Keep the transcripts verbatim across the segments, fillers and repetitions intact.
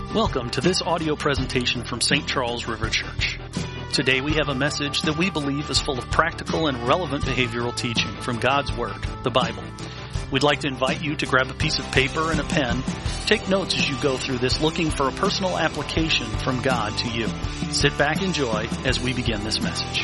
Welcome to this audio presentation from Saint Charles River Church. Today we have a message that we believe is full of practical and relevant behavioral teaching from God's Word, the Bible. We'd like to invite you to grab a piece of paper and a pen. Take notes as you go through this, looking for a personal application from God to you. Sit back, enjoy as we begin this message.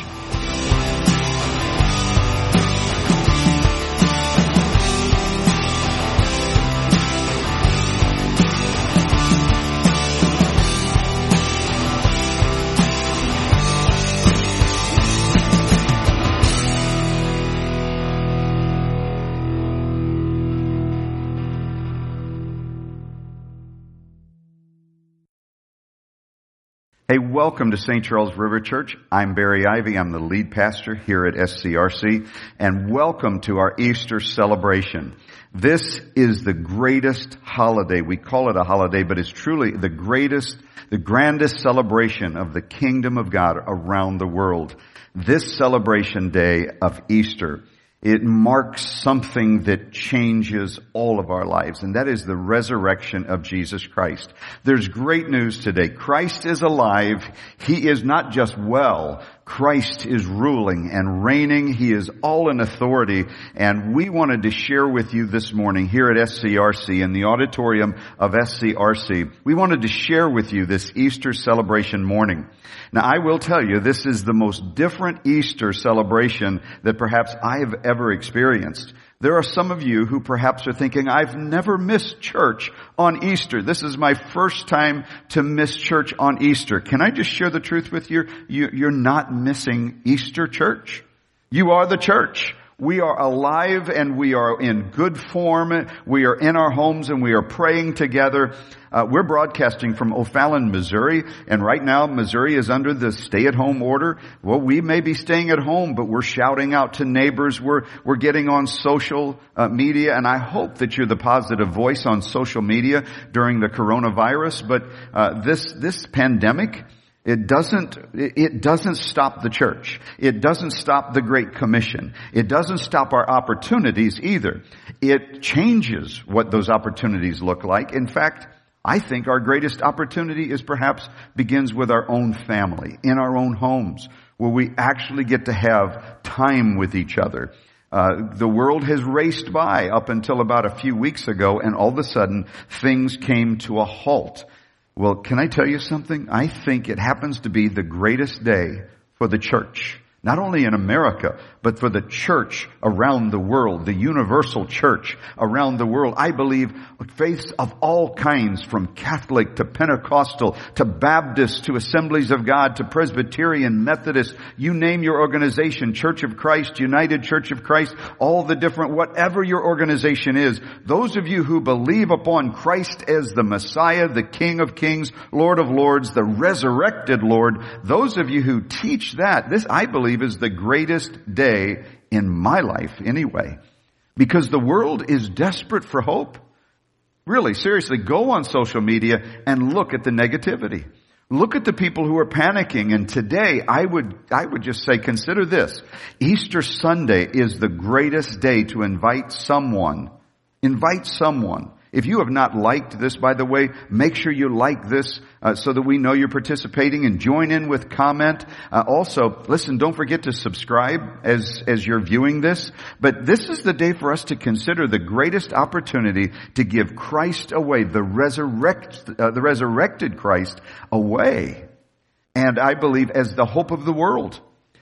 Hey, welcome to Saint Charles River Church. I'm Barry Ivy. I'm the lead pastor here at S C R C, and welcome to our Easter celebration. This is the greatest holiday. We call it a holiday, but it's truly the greatest, the grandest celebration of the kingdom of God around the world. This celebration day of Easter, it marks something that changes all of our lives, and that is the resurrection of Jesus Christ. There's great news today. Christ is alive. He is not just well. Christ is ruling and reigning. He is all in authority, and we wanted to share with you this morning here at S C R C, in the auditorium of S C R C. We wanted to share with you this Easter celebration morning. Now, I will tell you, this is the most different Easter celebration that perhaps I have ever experienced. There are some of you who perhaps are thinking, I've never missed church on Easter. This is my first time to miss church on Easter. Can I just share the truth with you? you you're not missing Easter church. You are the church. We are alive and we are in good form. We are in our homes and we are praying together. Uh, we're broadcasting from O'Fallon, Missouri, and right now Missouri is under the stay-at-home order. Well, we may be staying at home, but we're shouting out to neighbors. We're we're getting on social uh, media, and I hope that you're the positive voice on social media during the coronavirus. But uh, this this pandemic, It doesn't, it doesn't stop the church. It doesn't stop the Great Commission. It doesn't stop our opportunities either. It changes what those opportunities look like. In fact, I think our greatest opportunity is perhaps begins with our own family, in our own homes, where we actually get to have time with each other. Uh, the world has raced by up until about a few weeks ago, and all of a sudden things came to a halt. Well, can I tell you something? I think it happens to be the greatest day for the church. Not only in America, but for the church around the world, the universal church around the world. I believe faiths of all kinds, from Catholic to Pentecostal to Baptist to Assemblies of God to Presbyterian, Methodist, you name your organization, Church of Christ, United Church of Christ, all the different, whatever your organization is, those of you who believe upon Christ as the Messiah, the King of Kings, Lord of Lords, the resurrected Lord, those of you who teach that, this, I believe, is the greatest day in my life anyway, because the world is desperate for hope. Really, seriously, go on social media and look at the negativity. Look at the people who are panicking. And today, I would, I would just say, consider this. Easter Sunday is the greatest day to invite someone. Invite someone. If you have not liked this, by the way, make sure you like this uh, so that we know you're participating, and join in with comment. Uh, also, listen, don't forget to subscribe as as you're viewing this. But this is the day for us to consider the greatest opportunity to give Christ away, the resurrect, uh, the resurrected Christ away. And I believe as the hope of the world.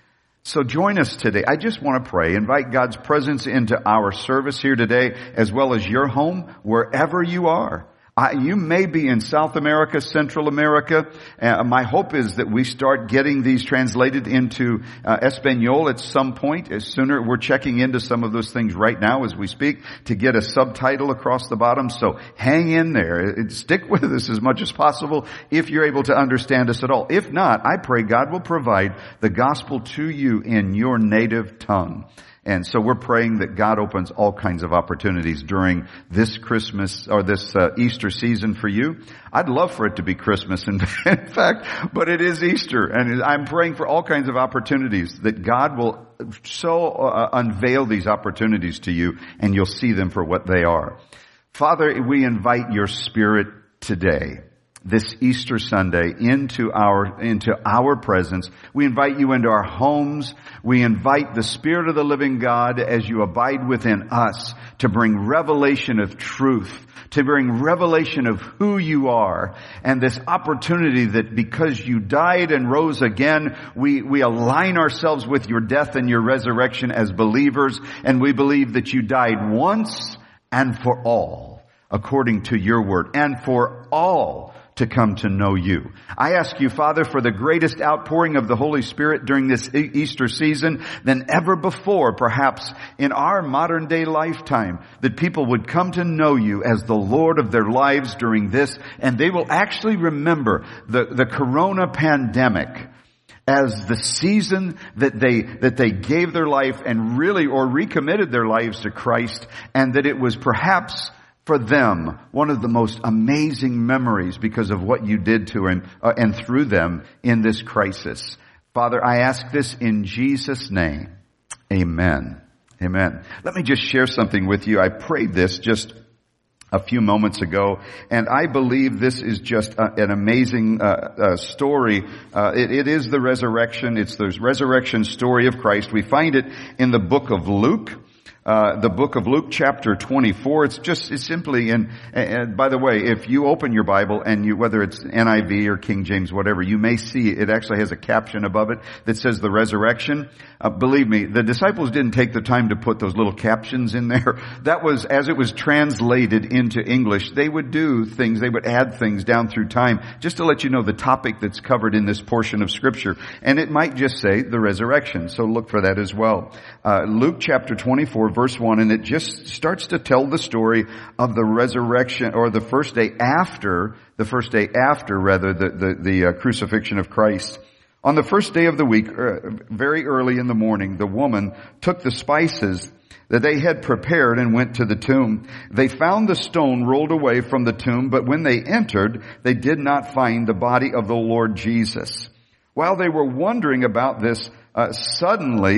So join us today. I just want to pray. Invite God's presence into our service here today, as well as your home, wherever you are. I, you may be in South America, Central America. Uh, my hope is that we start getting these translated into uh, Espanol at some point. As sooner, we're checking into some of those things right now as we speak to get a subtitle across the bottom. So hang in there. Stick with us as much as possible if you're able to understand us at all. If not, I pray God will provide the gospel to you in your native tongue. And so we're praying that God opens all kinds of opportunities during this Christmas or this uh, Easter season for you. I'd love for it to be Christmas, in, in fact, but it is Easter. And I'm praying for all kinds of opportunities that God will so uh, unveil these opportunities to you, and you'll see them for what they are. Father, we invite your Spirit today. this Easter Sunday into our, into our presence. We invite you into our homes. We invite the Spirit of the living God as you abide within us to bring revelation of truth, to bring revelation of who you are, and this opportunity that because you died and rose again, we, we align ourselves with your death and your resurrection as believers, and we believe that you died once and for all, according to your word, and for all to come to know you. I ask you, Father, for the greatest outpouring of the Holy Spirit during this Easter season than ever before, perhaps in our modern day lifetime, that people would come to know you as the Lord of their lives during this, and they will actually remember the, the corona pandemic as the season that they, that they gave their life and really, or recommitted their lives to Christ, and that it was perhaps for them one of the most amazing memories because of what you did to him uh, and through them in this crisis. Father, I ask this in Jesus' name. Amen. Amen. Let me just share something with you. I prayed this just a few moments ago, and I believe this is just a, an amazing uh, uh, story. Uh, it, it is the resurrection. It's the resurrection story of Christ. We find it in the book of Luke. Uh, the book of Luke chapter twenty-four. It's just, it's simply, and, and by the way, if you open your Bible and you, whether it's N I V or King James, whatever, you may see it actually has a caption above it that says the resurrection. Uh, believe me, the disciples didn't take the time to put those little captions in there. That was, as it was translated into English, they would do things, they would add things down through time just to let you know the topic that's covered in this portion of Scripture. And it might just say the resurrection. So look for that as well. Uh, Luke chapter twenty-four, verse one, and it just starts to tell the story of the resurrection, or the first day after, the first day after, rather, the, the, the uh, crucifixion of Christ. On the first day of the week, uh, very early in the morning, the woman took the spices that they had prepared and went to the tomb. They found the stone rolled away from the tomb, but when they entered, they did not find the body of the Lord Jesus. While they were wondering about this, uh, suddenly,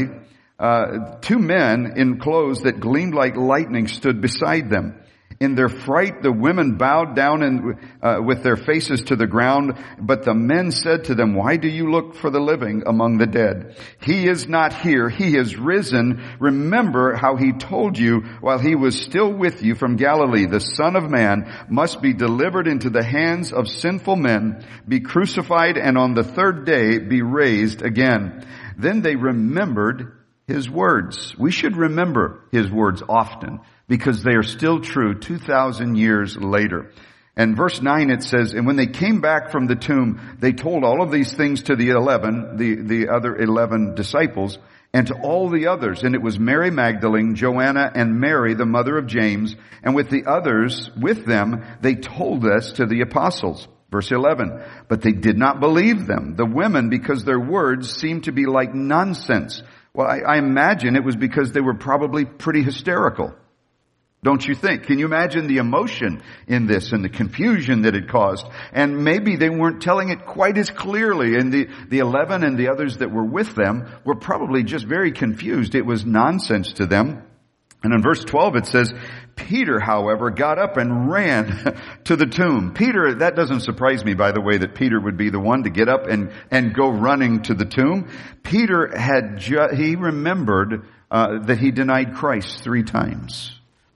Uh, two men in clothes that gleamed like lightning stood beside them. In their fright, the women bowed down and, uh, with their faces to the ground. But the men said to them, "Why do you look for the living among the dead? He is not here. He has risen. Remember how he told you while he was still with you from Galilee. The Son of Man must be delivered into the hands of sinful men, be crucified, and on the third day be raised again." Then they remembered his words. We should remember his words often because they are still true two thousand years later. And verse nine, it says, "And when they came back from the tomb, they told all of these things to the eleven, the, the other eleven disciples, and to all the others. And it was Mary Magdalene, Joanna, and Mary, the mother of James, and with the others with them, they told this to the apostles." Verse eleven, "But they did not believe them, the women, because their words seemed to be like nonsense." Well, I, I imagine it was because they were probably pretty hysterical. Don't you think? Can you imagine the emotion in this and the confusion that it caused? And maybe they weren't telling it quite as clearly. And the, the eleven and the others that were with them were probably just very confused. It was nonsense to them. And in verse twelve it says, "Peter, however, got up and ran to the tomb." Peter, that doesn't surprise me, by the way, that Peter would be the one to get up and, and go running to the tomb. Peter had, ju- he remembered uh, that he denied Christ three times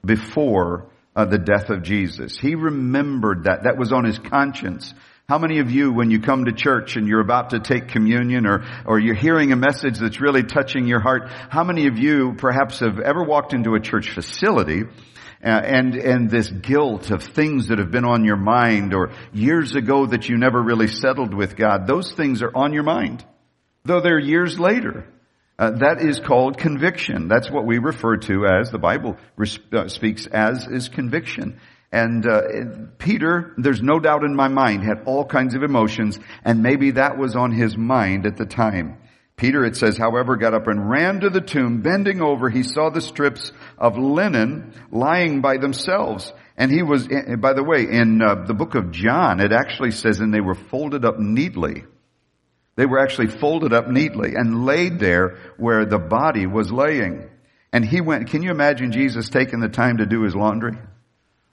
before uh, the death of Jesus. He remembered that. That was on his conscience. How many of you, when you come to church and you're about to take communion, or, or you're hearing a message that's really touching your heart, how many of you perhaps have ever walked into a church facility uh, and, and this guilt of things that have been on your mind, or years ago that you never really settled with God? Those things are on your mind, though they're years later. Uh, that is called conviction. That's what we refer to as, the Bible res- uh, speaks as, is conviction. And uh, Peter, there's no doubt in my mind, had all kinds of emotions, and maybe that was on his mind at the time. Peter, it says, however, got up and ran to the tomb. Bending over, he saw the strips of linen lying by themselves. And he was, by the way, in uh, the book of John, it actually says, and they were folded up neatly. They were actually folded up neatly and laid there where the body was laying. And he went, can you imagine Jesus taking the time to do his laundry?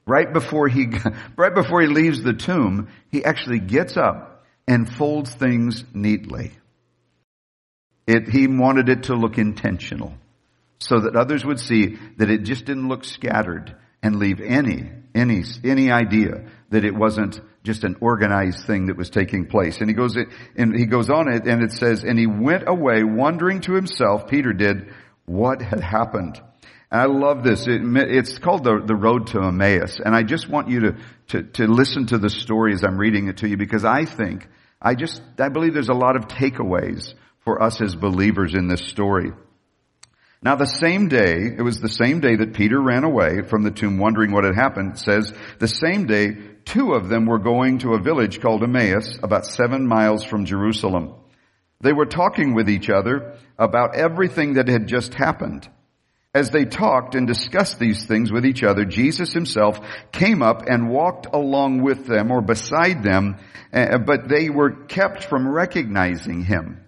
Right before he, right before he leaves the tomb, he actually gets up and folds things neatly. It, he wanted it to look intentional so that others would see that it just didn't look scattered and leave any, any, any idea that it wasn't just an organized thing that was taking place. And he goes, and he goes on it, and it says, and he went away wondering to himself, Peter did, what had happened. And I love this. It, it's called the, the Road to Emmaus. And I just want you to, to, to listen to the story as I'm reading it to you, because I think, I just, I believe there's a lot of takeaways for us as believers in this story. Now the same day, it was the same day that Peter ran away from the tomb wondering what had happened. It says, the same day, two of them were going to a village called Emmaus, about seven miles from Jerusalem. They were talking with each other about everything that had just happened. As they talked and discussed these things with each other, Jesus himself came up and walked along with them or beside them, but they were kept from recognizing him.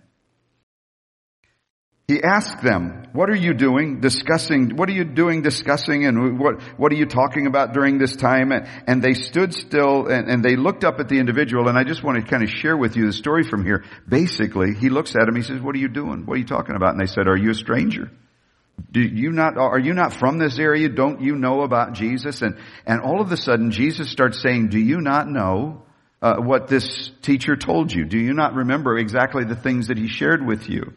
He asked them, what are you doing discussing, what are you doing discussing and what, what are you talking about during this time? And they stood still and, and they looked up at the individual, and I just want to kind of share with you the story from here. Basically, he looks at him, he says, what are you doing? What are you talking about? And they said, are you a stranger? Do you not, are you not from this area? Don't you know about Jesus? And, and all of a sudden, Jesus starts saying, do you not know uh, what this teacher told you? Do you not remember exactly the things that he shared with you?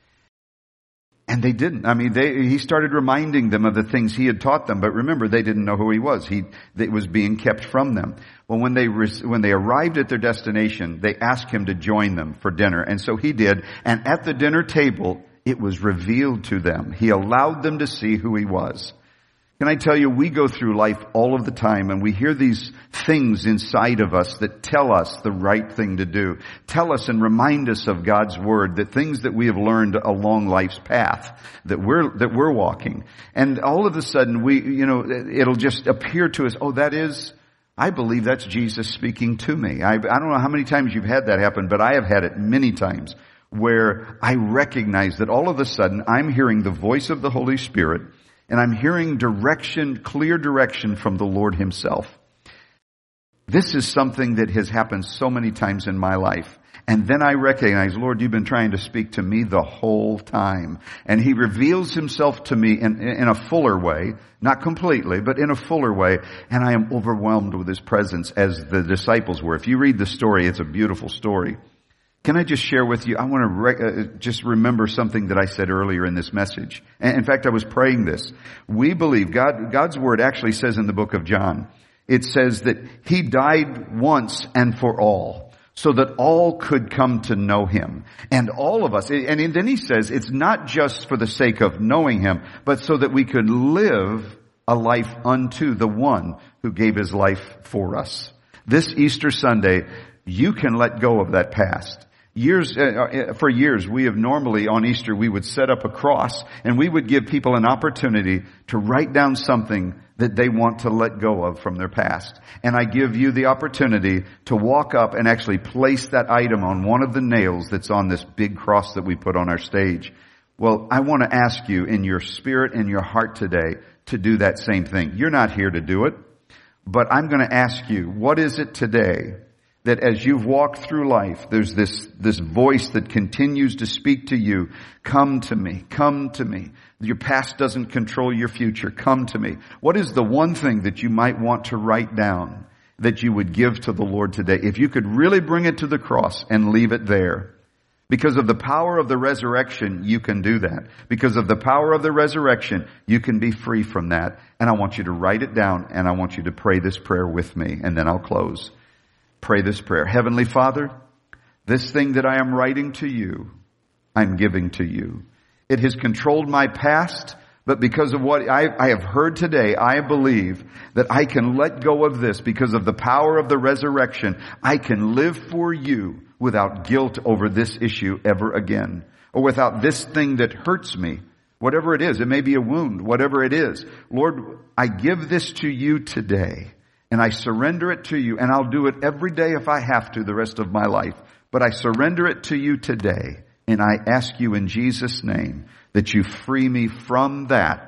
And they didn't. I mean, they, he started reminding them of the things he had taught them. But remember, they didn't know who he was. He, it was being kept from them. Well, when they, when they arrived at their destination, they asked him to join them for dinner. And so he did. And at the dinner table, it was revealed to them. He allowed them to see who he was. Can I tell you, we go through life all of the time and we hear these things inside of us that tell us the right thing to do. Tell us and remind us of God's word, the things that we have learned along life's path that we're, that we're walking. And all of a sudden we, you know, it'll just appear to us, oh, that is, I believe that's Jesus speaking to me. I, I don't know how many times you've had that happen, but I have had it many times where I recognize that all of a sudden I'm hearing the voice of the Holy Spirit. And I'm hearing direction, clear direction from the Lord himself. This is something that has happened so many times in my life. And then I recognize, Lord, you've been trying to speak to me the whole time. And he reveals himself to me in, in a fuller way, not completely, but in a fuller way. And I am overwhelmed with his presence as the disciples were. If you read the story, it's a beautiful story. Can I just share with you, I want to re- uh, just remember something that I said earlier in this message. And in fact, I was praying this. We believe, God, God's word actually says in the book of John, it says that he died once and for all, so that all could come to know him. And all of us, and then he says, it's not just for the sake of knowing him, but so that we could live a life unto the one who gave his life for us. This Easter Sunday, you can let go of that past. Years, uh, for years, we have normally on Easter, we would set up a cross and we would give people an opportunity to write down something that they want to let go of from their past. And I give you the opportunity to walk up and actually place that item on one of the nails that's on this big cross that we put on our stage. Well, I want to ask you in your spirit and your heart today to do that same thing. You're not here to do it, but I'm going to ask you, what is it today that as you've walked through life, there's this, this voice that continues to speak to you. Come to me. Come to me. Your past doesn't control your future. Come to me. What is the one thing that you might want to write down that you would give to the Lord today? If you could really bring it to the cross and leave it there. Because of the power of the resurrection, you can do that. Because of the power of the resurrection, you can be free from that. And I want you to write it down and I want you to pray this prayer with me and then I'll close. Pray this prayer. Heavenly Father, this thing that I am writing to you, I'm giving to you. It has controlled my past, but because of what I, I have heard today, I believe that I can let go of this because of the power of the resurrection. I can live for you without guilt over this issue ever again, or without this thing that hurts me, whatever it is. It may be a wound, whatever it is. Lord, I give this to you today. And I surrender it to you, and I'll do it every day if I have to the rest of my life. But I surrender it to you today, and I ask you in Jesus' name that you free me from that,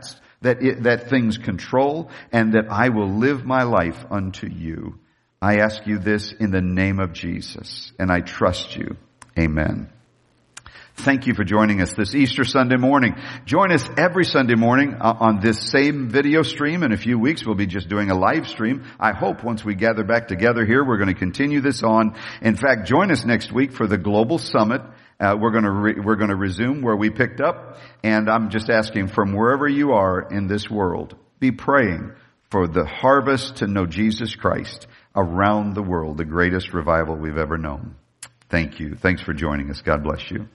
that it, that things control, and that I will live my life unto you. I ask you this in the name of Jesus, and I trust you. Amen. Thank you for joining us this Easter Sunday morning. Join us every Sunday morning on this same video stream. In a few weeks, we'll be just doing a live stream. I hope once we gather back together here, we're going to continue this on. In fact, join us next week for the Global Summit. Uh, we're going to re- we're going to resume where we picked up. And I'm just asking, from wherever you are in this world, be praying for the harvest to know Jesus Christ around the world, the greatest revival we've ever known. Thank you. Thanks for joining us. God bless you.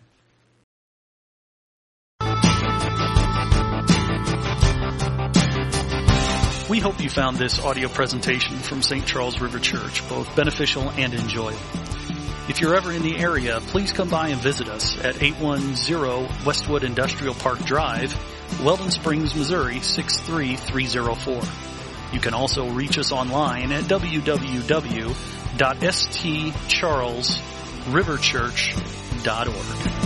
We hope you found this audio presentation from Saint Charles River Church both beneficial and enjoyable. If you're ever in the area, please come by and visit us at eight one zero Westwood Industrial Park Drive, Weldon Springs, Missouri six three three zero four. You can also reach us online at w w w dot s t charles river church dot org.